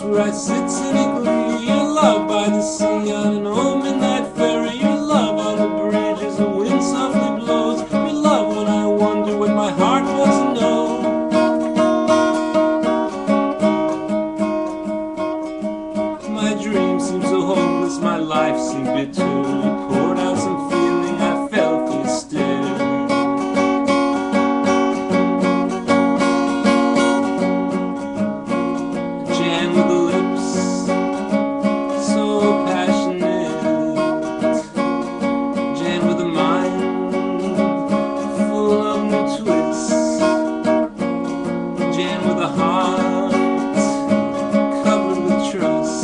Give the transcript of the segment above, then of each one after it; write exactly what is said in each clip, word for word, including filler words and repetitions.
where I sit cynically. Your love by the sea on an old midnight ferry. Your love on the bridge as the wind softly blows. Your love when I wonder what my heart wants to know. My dream seemed so hopeless, my life seemed bitter. You poured out some feeling, I felt you stare. Jan with the lips so passionate, Jan with a mind full of new twists, Jan with a heart covered with trust,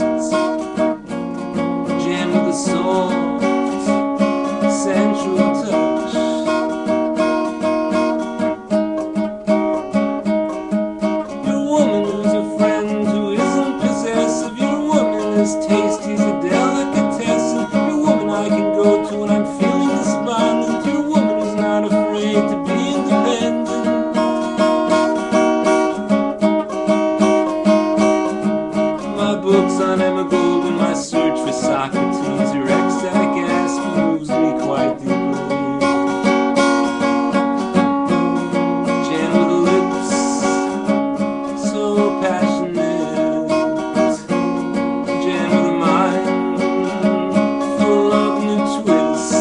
Jan with a soft, sensual touch. You're a woman who's a friend who isn't possessive. You're a woman as tasty as a delicatessen. You're a woman I can go to when I'm feeling despondent. You're a woman who's not afraid to be independent. My books on Emma Goldman, my search for Socrates, your ecstatic ass moves me quite deeply. Jan with the lips so passionate, Jan with a mind full of new twists,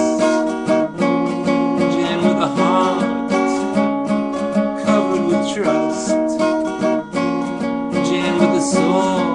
Jan with a heart covered with trust, Jan with a soul